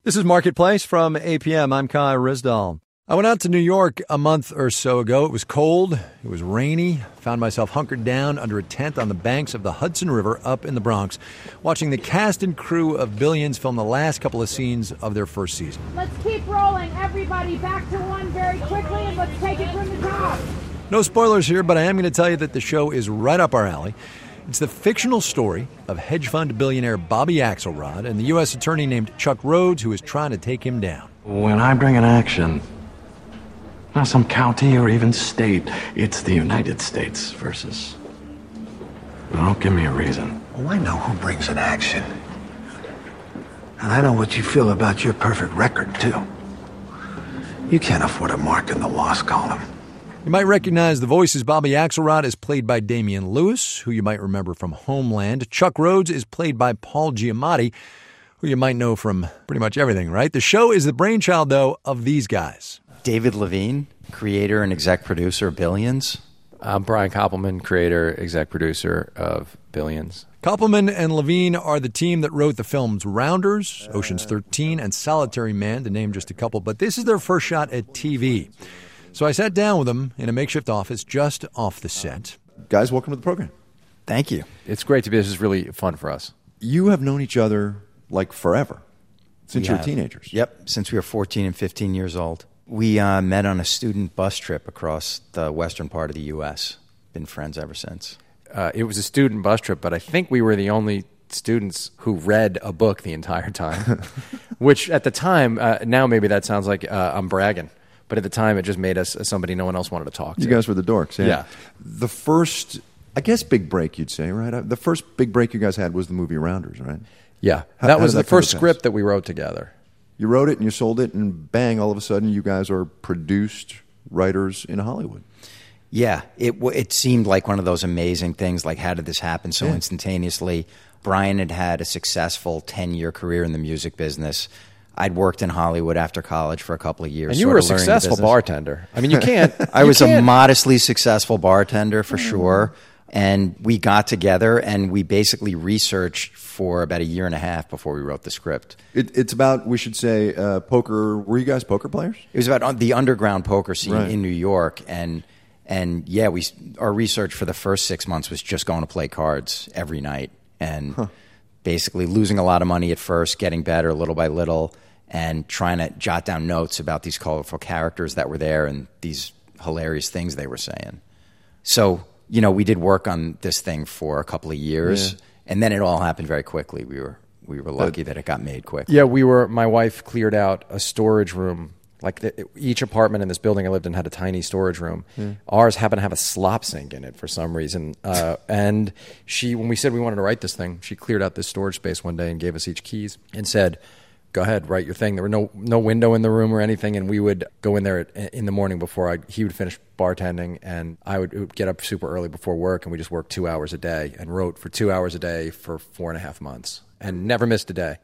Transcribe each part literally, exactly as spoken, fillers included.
This is Marketplace from A P M. I'm Kai Rizdal. I went out to New York a month or so ago. It was cold. It was rainy. Found myself hunkered down under a tent on the banks of the Hudson River up in the Bronx, watching the cast and crew of Billions film the last couple of scenes of their first season. Let's keep rolling. Everybody back to one very quickly, and let's take it from the top. No spoilers here, but I am going to tell you that the show is right up our alley. It's the fictional story of hedge fund billionaire Bobby Axelrod and the U S attorney named Chuck Rhoades, who is trying to take him down. When I bring an action, not some county or even state, it's the United States versus... Well, don't give me a reason. Oh, I know who brings an action. And I know what you feel about your perfect record, too. You can't afford a mark in the loss column. You might recognize the voices. Bobby Axelrod is played by Damian Lewis, who you might remember from Homeland. Chuck Rhoades is played by Paul Giamatti, who you might know from pretty much everything, right? The show is the brainchild, though, of these guys. David Levine, creator and exec producer of Billions. I'm Brian Koppelman, creator, exec producer of Billions. Koppelman and Levine are the team that wrote the films Rounders, Ocean's thirteen, and Solitary Man, to name just a couple. But this is their first shot at T V. So I sat down with them in a makeshift office just off the set. Guys, welcome to the program. Thank you. It's great to be. This is really fun for us. You have known each other like forever, since We you were have. teenagers. Yep, since we were fourteen and fifteen years old. We uh, met on a student bus trip across the western part of the U S Been friends ever since. Uh, it was a student bus trip, but I think we were the only students who read a book the entire time, which at the time, uh, now maybe that sounds like uh, I'm bragging, but at the time it just made us somebody no one else wanted to talk to. You guys were the dorks, yeah. Yeah. The first, I guess, big break, you'd say, right? Uh, The first big break you guys had was the movie Rounders, right? Yeah, How- that how was did the that come first to pass? script that we wrote together. You wrote it and you sold it, and bang, all of a sudden you guys are produced writers in Hollywood. Yeah, it w- it seemed like one of those amazing things, like how did this happen so Yeah. instantaneously? Brian had had a successful ten-year career in the music business. I'd worked in Hollywood after college for a couple of years. And you sort were a of learning the successful business. bartender. I mean, you can't. I you was a can't- modestly successful bartender for sure. And we got together and we basically researched for about a year and a half before we wrote the script. It, it's about, we should say, uh, poker. Were you guys poker players? It was about un- the underground poker scene Right. in New York. And and yeah, we our research for the first six months was just going to play cards every night and basically losing a lot of money at first, getting better little by little, and trying to jot down notes about these colorful characters that were there and these hilarious things they were saying. So, you know, we did work on this thing for a couple of years, Yeah. and then it all happened very quickly. We were we were lucky that it got made quick. Yeah, we were. My wife cleared out a storage room. Like the, each apartment in this building I lived in had a tiny storage room. Ours happened to have a slop sink in it for some reason. Uh, and she, when we said we wanted to write this thing, she cleared out this storage space one day and gave us each keys and said, "Go ahead, write your thing." There were no no window in the room or anything, and we would go in there at, in the morning before I, he would finish bartending, and I would, would get up super early before work, and we just worked two hours a day and wrote for two hours a day for four and a half months and never missed a day.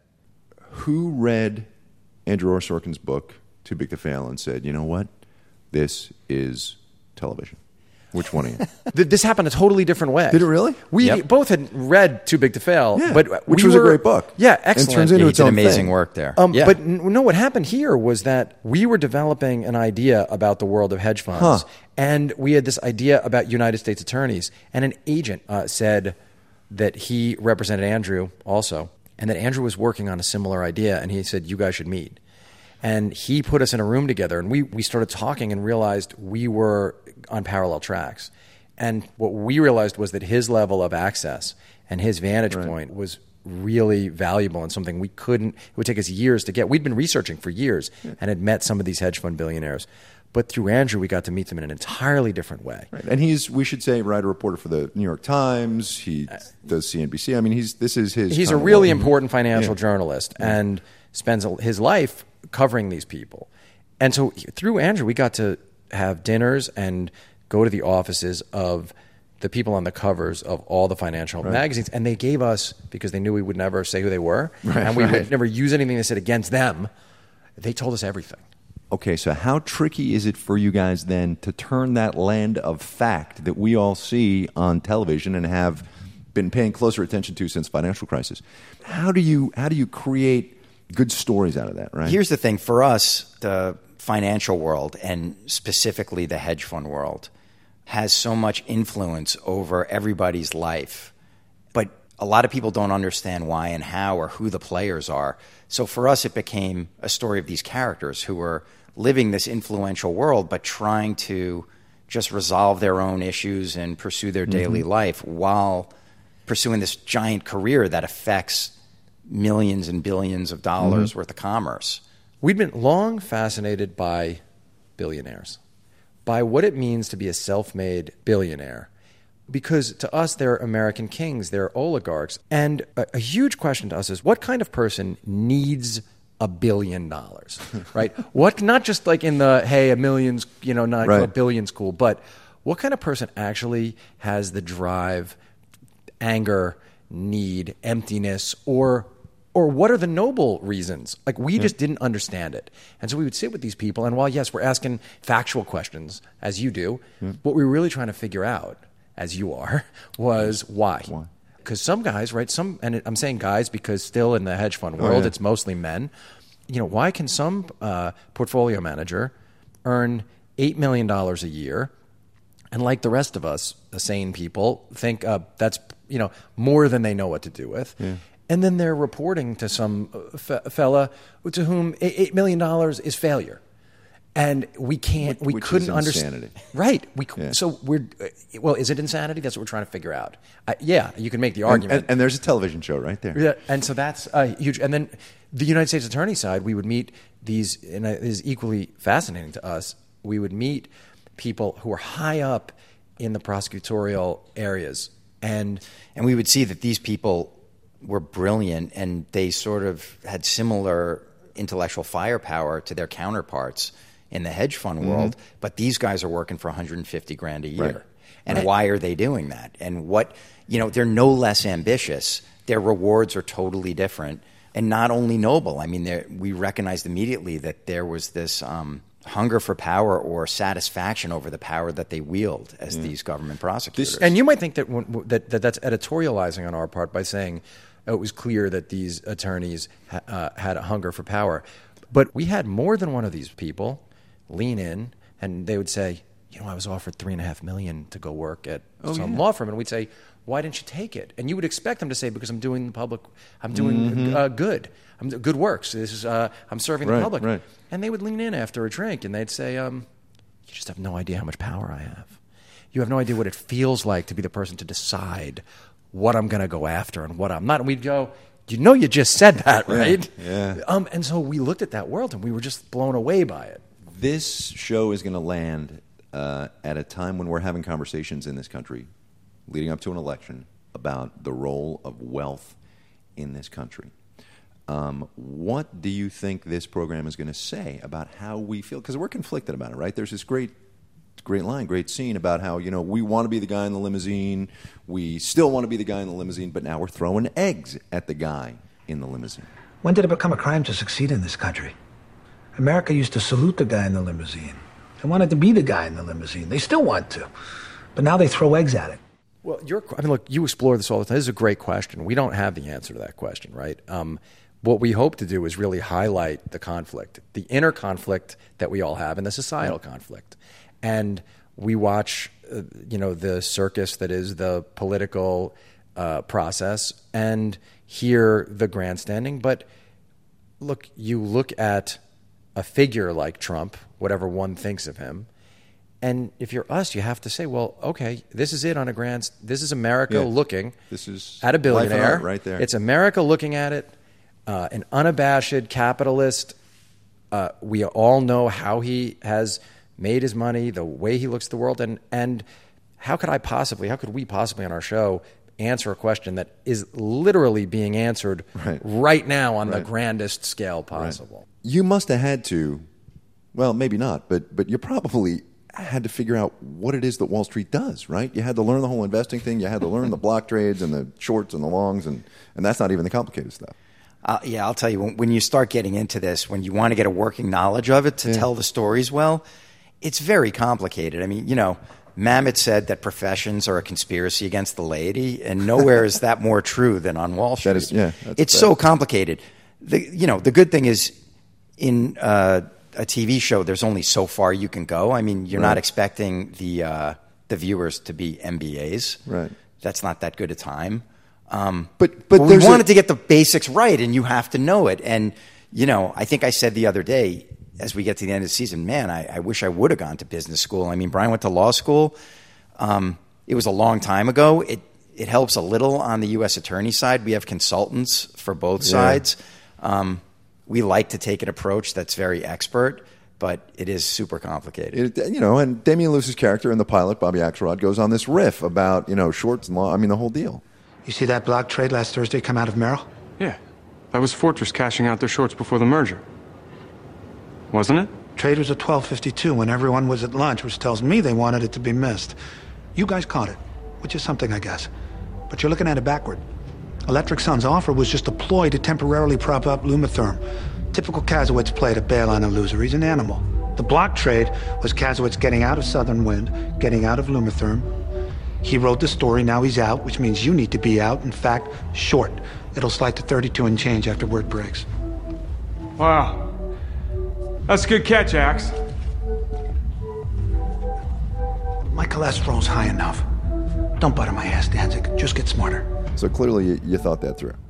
Who read Andrew R. Sorkin's book, Too Big to Fail, and said, you know what? This is television. Which one of you? Th- This happened a totally different way. Did it really? We Yep. both had read Too Big to Fail, Yeah, but which we was a were- great book. Yeah, And excellent. turns Yeah, into he its did own amazing thing. work there. Um, yeah. But n- no, what happened here was that we were developing an idea about the world of hedge funds, Huh. and we had this idea about United States attorneys. And an agent uh, said that he represented Andrew also, and that Andrew was working on a similar idea, and he said, "You guys should meet." And he put us in a room together, and we, we started talking and realized we were on parallel tracks. And what we realized was that his level of access and his vantage point was really valuable and something we couldn't, it would take us years to get. We'd been researching for years and had met some of these hedge fund billionaires. But through Andrew, we got to meet them in an entirely different way. Right. And he's, we should say, writer reporter for the New York Times. He does C N B C. I mean, he's this is his. He's a kind of really world. important financial Yeah. journalist and spends a- his life covering these people. And so through Andrew, we got to have dinners and go to the offices of the people on the covers of all the financial magazines. And they gave us, because they knew we would never say who they were, and we right. would never use anything they said against them, they told us everything. Okay, so how tricky is it for you guys then to turn that land of fact that we all see on television and have been paying closer attention to since financial crisis? How do you how do you create good stories out of that, right? Here's the thing. For us, the financial world, and specifically the hedge fund world, has so much influence over everybody's life. But a lot of people don't understand why and how or who the players are. So for us, it became a story of these characters who were living this influential world but trying to just resolve their own issues and pursue their daily mm-hmm. life while pursuing this giant career that affects millions and billions of dollars mm-hmm. worth of commerce. We'd been long fascinated by billionaires, by what it means to be a self-made billionaire. Because to us, they're American kings, they're oligarchs. And a, a huge question to us is, what kind of person needs a billion dollars, right? What, not just like in the, hey, a million's, you know, not right. a billion's cool, but what kind of person actually has the drive, anger, need, emptiness, or or what are the noble reasons? Like, we yeah. just didn't understand it. And so we would sit with these people, and while, yes, we're asking factual questions, as you do, yeah. what we were really trying to figure out, as you are, was why. Why? Because some guys, right, some, and I'm saying guys because still in the hedge fund world, oh, yeah. it's mostly men. You know, why can some uh, portfolio manager earn eight million dollars a year and, like the rest of us, the sane people, think uh, that's, you know, more than they know what to do with? Yeah. And then they're reporting to some f- fella to whom eight million dollars is failure. And we can't, we Which couldn't is understand. Insanity. Right. We, yeah. So we're, well, is it insanity? That's what we're trying to figure out. I, yeah, you can make the argument. And, and, and there's a television show right there. Yeah. And so that's uh, huge. And then the United States Attorney side, we would meet these, and it is equally fascinating to us, we would meet people who are high up in the prosecutorial areas. And, and we would see that these people were brilliant, and they sort of had similar intellectual firepower to their counterparts in the hedge fund mm-hmm. world, but these guys are working for one hundred fifty grand a year. Right. And right. why are they doing that? And what, you know, they're no less ambitious. Their rewards are totally different, and not only noble. I mean, we recognized immediately that there was this um, hunger for power or satisfaction over the power that they wield as yeah. these government prosecutors. This, and you might think that, that, that that's editorializing on our part by saying it was clear that these attorneys ha- uh, had a hunger for power. But we had more than one of these people lean in, and they would say, you know, I was offered three and a half million to go work at oh, some yeah. law firm. And we'd say, why didn't you take it? And you would expect them to say, because I'm doing the public, I'm doing mm-hmm. uh, good. I'm good works. This is, uh, I'm serving right, the public. Right. And they would lean in after a drink, and they'd say, um, you just have no idea how much power I have. You have no idea what it feels like to be the person to decide what I'm going to go after and what I'm not. And we'd go, you know, you just said that, right? Yeah. yeah. Um, and so we looked at that world, and we were just blown away by it. This show is going to land uh, at a time when we're having conversations in this country leading up to an election about the role of wealth in this country. Um, what do you think this program is going to say about how we feel? Because we're conflicted about it, right? There's this great great line, great scene about how, you know, we want to be the guy in the limousine. We still want to be the guy in the limousine, but now we're throwing eggs at the guy in the limousine. When did it become a crime to succeed in this country? America used to salute the guy in the limousine. They wanted to be the guy in the limousine. They still want to. But now they throw eggs at it. Well, you're, I mean, look, you explore this all the time. This is a great question. We don't have the answer to that question, right? Um, what we hope to do is really highlight the conflict, the inner conflict that we all have, and the societal conflict. And we watch, uh, you know, the circus that is the political uh, process and hear the grandstanding. But look, you look at a figure like Trump, whatever one thinks of him, and if you're us, you have to say, well, okay, this is it on a grand. This is America yeah. looking this is at a billionaire right there. It's America looking at it, uh, an unabashed capitalist. Uh, we all know how he has made his money, the way he looks at the world, and and how could I possibly, how could we possibly on our show answer a question that is literally being answered right, right now on right. the grandest scale possible? Right. You must have had to, well, maybe not, but but you probably had to figure out what it is that Wall Street does, right? You had to learn the whole investing thing. You had to learn the block trades and the shorts and the longs, and, and that's not even the complicated stuff. Uh, yeah, I'll tell you, when, when you start getting into this, when you want to get a working knowledge of it to yeah. tell the stories well, it's very complicated. I mean, you know, Mamet said that professions are a conspiracy against the laity, and nowhere is that more true than on Wall Street. That is, yeah, it's so complicated. the you know the good thing is in uh, a T V show, there's only so far you can go. I mean, you're Right. not expecting the uh, the viewers to be M B As. Right. That's not that good a time. Um, But- but we there's a- wanted to get the basics right, and you have to know it. And you know, I think I said the other day, as we get to the end of the season, man, I, I wish I would have gone to business school. I mean, Brian went to law school. Um, it was a long time ago. It it helps a little on the U S attorney side. We have consultants for both sides. Um, we like to take an approach that's very expert, but it is super complicated. It, you know, and Damian Lewis's character in the pilot, Bobby Axelrod, goes on this riff about, you know, shorts and law. I mean, the whole deal. You see that block trade last Thursday come out of Merrill? Yeah. That was Fortress cashing out their shorts before the merger. Wasn't it? Trade was at twelve fifty-two when everyone was at lunch, which tells me they wanted it to be missed. You guys caught it, which is something, I guess. But you're looking at it backward. Electric Sun's offer was just a ploy to temporarily prop up Lumitherm. Typical Kasowitz play to bail on a loser. He's an animal. The block trade was Kasowitz getting out of Southern Wind, getting out of Lumitherm. He wrote the story, now he's out, which means you need to be out. In fact, short. It'll slide to thirty-two and change after word breaks. Wow. That's a good catch, Axe. My cholesterol's high enough. Don't butter my ass, Danzig. Just get smarter. So clearly you, you thought that through.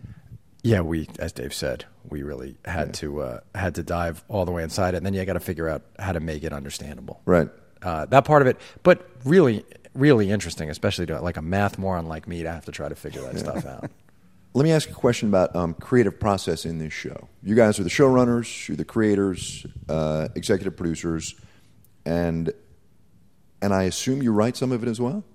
Yeah, we, as Dave said, we really had to uh, had to dive all the way inside it, and then you got to figure out how to make it understandable. Right. Uh, that part of it, but really, really interesting, especially to like a math moron like me to have to try to figure that stuff out. Let me ask you a question about um, creative process in this show. You guys are the showrunners, you're the creators, uh, executive producers, and and I assume you write some of it as well?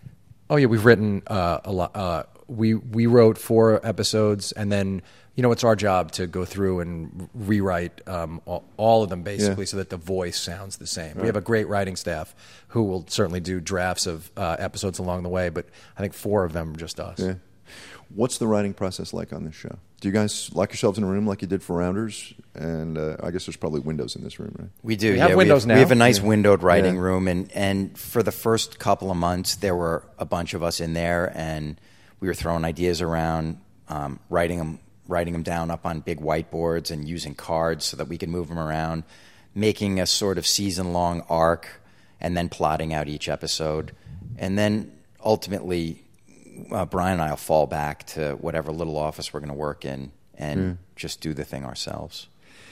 Oh yeah, we've written uh, a lot. Uh, we we wrote four episodes, and then you know it's our job to go through and rewrite um, all, all of them basically, Yeah. so that the voice sounds the same. We have a great writing staff who will certainly do drafts of uh, episodes along the way, but I think four of them are just us. Yeah. What's the writing process like on this show? Do you guys lock yourselves in a room like you did for Rounders? And uh, I guess there's probably windows in this room, right? We do. We yeah, have windows we now. have, We have a nice Yeah. windowed writing Yeah. room, and, and for the first couple of months, there were a bunch of us in there, and we were throwing ideas around, um, writing them, writing them down up on big whiteboards, and using cards so that we could move them around, making a sort of season-long arc, and then plotting out each episode, and then ultimately, uh, Brian and I will fall back to whatever little office we're going to work in, and Mm. just do the thing ourselves.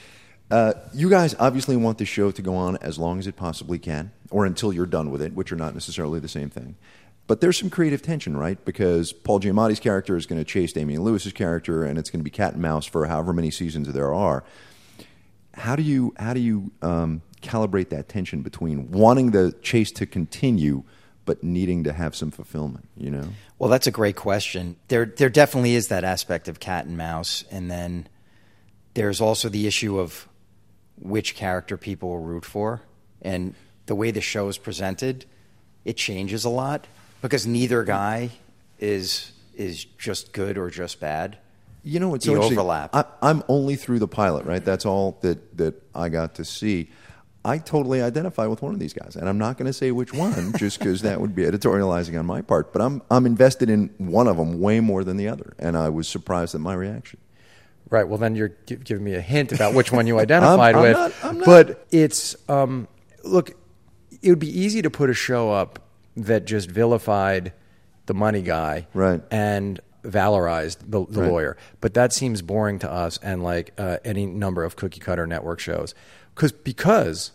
Uh, you guys obviously want the show to go on as long as it possibly can, or until you're done with it, which are not necessarily the same thing. But there's some creative tension, right? Because Paul Giamatti's character is going to chase Damian Lewis's character, and it's going to be cat and mouse for however many seasons there are. How do you how do you um, calibrate that tension between wanting the chase to continue but needing to have some fulfillment? You know. Well, that's a great question. There, there definitely is that aspect of cat and mouse, and then there's also the issue of which character people will root for, and the way the show is presented, it changes a lot because neither guy is is just good or just bad. You know, it's The so interesting. overlap. I, I'm only through the pilot, right? That's all that, that I got to see. I totally identify with one of these guys, and I'm not going to say which one, just because that would be editorializing on my part. But I'm I'm invested in one of them way more than the other, and I was surprised at my reaction. Right. Well, then you're gi- giving me a hint about which one you identified I'm with. not- I'm not. But it's um, look, it would be easy to put a show up that just vilified the money guy, Right. and valorized the, the Right. lawyer. But that seems boring to us, and like uh, any number of cookie cutter network shows, because because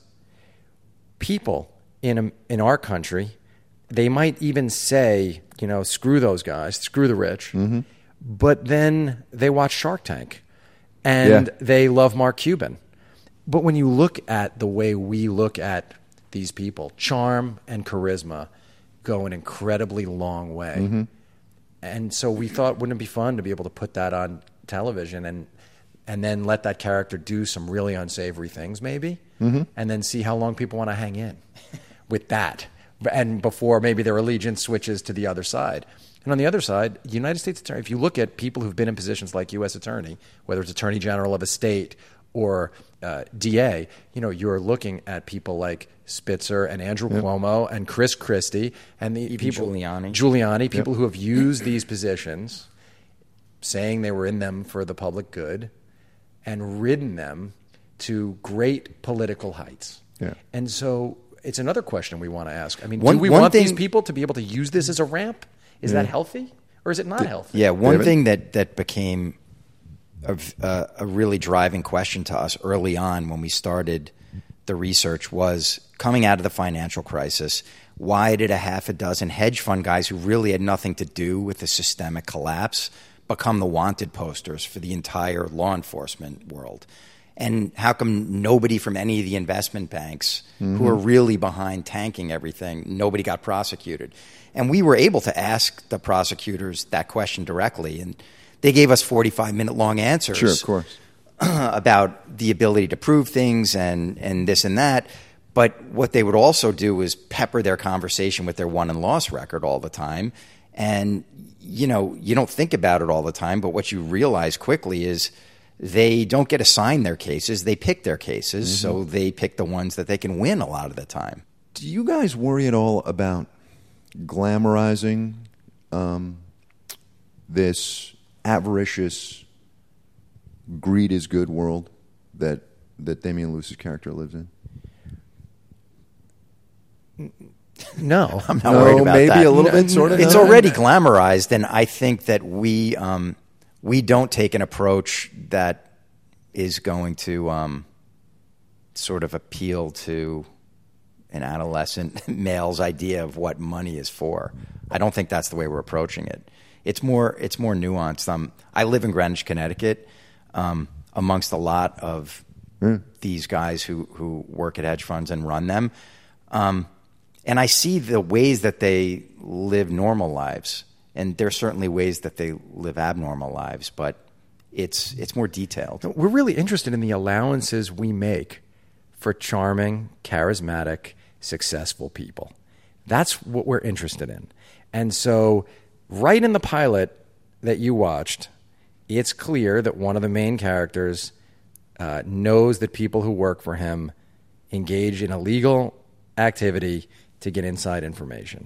people in a, in our country, they might even say, you know, screw those guys, screw the rich. Mm-hmm. But then they watch Shark Tank, and Yeah. they love Mark Cuban. But when you look at the way we look at these people, charm and charisma go an incredibly long way. Mm-hmm. And so we thought, wouldn't it be fun to be able to put that on television and and then let that character do some really unsavory things, maybe, Mm-hmm. and then see how long people want to hang in with that, and before maybe their allegiance switches to the other side. And on the other side, United States Attorney, if you look at people who've been in positions like U S Attorney, whether it's Attorney General of a state or uh, D A, you know, you're looking at people like Spitzer and Andrew Cuomo and Chris Christie and the people, Giuliani. Giuliani, people who have used these positions, saying they were in them for the public good, and ridden them to great political heights. Yeah. And so it's another question we want to ask. I mean, One- do we one want these thing- people to be able to use this as a ramp? Is that healthy, or is it not healthy? Yeah, one David? thing that, that became a, uh, a really driving question to us early on when we started the research was coming out of the financial crisis, why did a half a dozen hedge fund guys who really had nothing to do with the systemic collapse become the wanted posters for the entire law enforcement world? And how come nobody from any of the investment banks mm-hmm. who are really behind tanking everything, nobody got prosecuted? And we were able to ask the prosecutors that question directly, and they gave us forty-five minute long answers. Sure, of course. About the ability to prove things and, and this and that. But what they would also do is pepper their conversation with their won and loss record all the time. And, you know, you don't think about it all the time, but what you realize quickly is they don't get assigned their cases. They pick their cases, mm-hmm. so they pick the ones that they can win a lot of the time. Do you guys worry at all about glamorizing um, this avaricious greed is good world that that Damian Lewis's character lives in? No. I'm not No, worried about maybe that. a little bit, sort of. It's No? already glamorized, and I think that we um, we don't take an approach that is going to um, sort of appeal to an adolescent male's idea of what money is for. I don't think that's the way we're approaching it. It's more it's more nuanced. Um, I live in Greenwich, Connecticut, um, amongst a lot of mm. these guys who, who work at hedge funds and run them. Um, and I see the ways that they live normal lives. And there are certainly ways that they live abnormal lives, but it's it's more detailed. We're really interested in the allowances we make for charming, charismatic, successful people. That's what we're interested in. And so right in the pilot that you watched, it's clear that one of the main characters uh, knows that people who work for him engage in illegal activity to get inside information.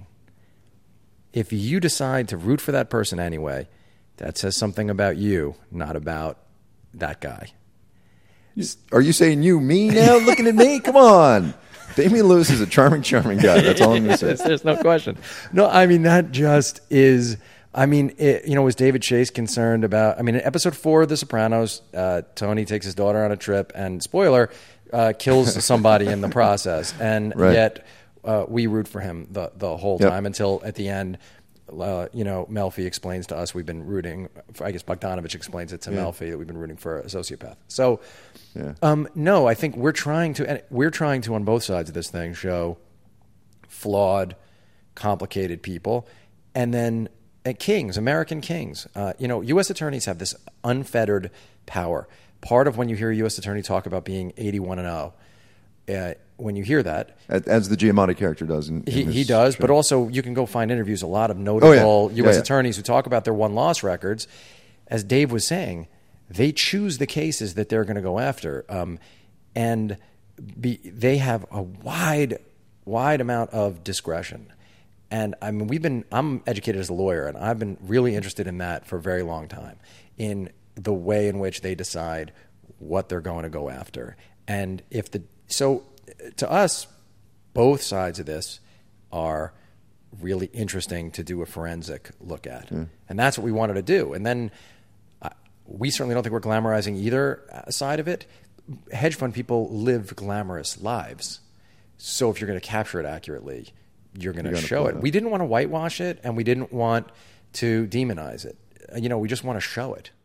If you decide to root for that person anyway, that says something about you, not about that guy. Are you saying you, me now, looking at me? Come on. Damian Lewis is a charming, charming guy. That's all I'm going to say. There's, there's no question. No, I mean, that just is... I mean, it, you know, was David Chase concerned about... I mean, in episode four of The Sopranos, uh, Tony takes his daughter on a trip and, spoiler, uh, kills somebody in the process. And right. yet uh, we root for him the, the whole yep. time until at the end... Uh, you know, Melfi explains to us we've been rooting for, I guess Bogdanovich explains it to yeah. Melfi that we've been rooting for a sociopath. So, yeah. um, no, I think we're trying to, and we're trying to on both sides of this thing show flawed, complicated people, and then uh, kings, American kings. Uh, you know, U S attorneys have this unfettered power. Part of when you hear a U S attorney talk about being eighty-one and oh, uh, when you hear that, as the Giamatti character does, in, in he, he does. show. But also, you can go find interviews. A lot of notable oh, yeah. U S yeah, yeah. attorneys who talk about their one-loss records. As Dave was saying, they choose the cases that they're going to go after, um, and be, they have a wide, wide amount of discretion. And I mean, we've been. I'm educated as a lawyer, and I've been really interested in that for a very long time. In the way in which they decide what they're going to go after, and if the so. To us, both sides of this are really interesting to do a forensic look at. Mm. And that's what we wanted to do. And then uh, we certainly don't think we're glamorizing either side of it. Hedge fund people live glamorous lives. So if you're going to capture it accurately, you're going to show it. it. We didn't want to whitewash it, and we didn't want to demonize it. You know, we just want to show it.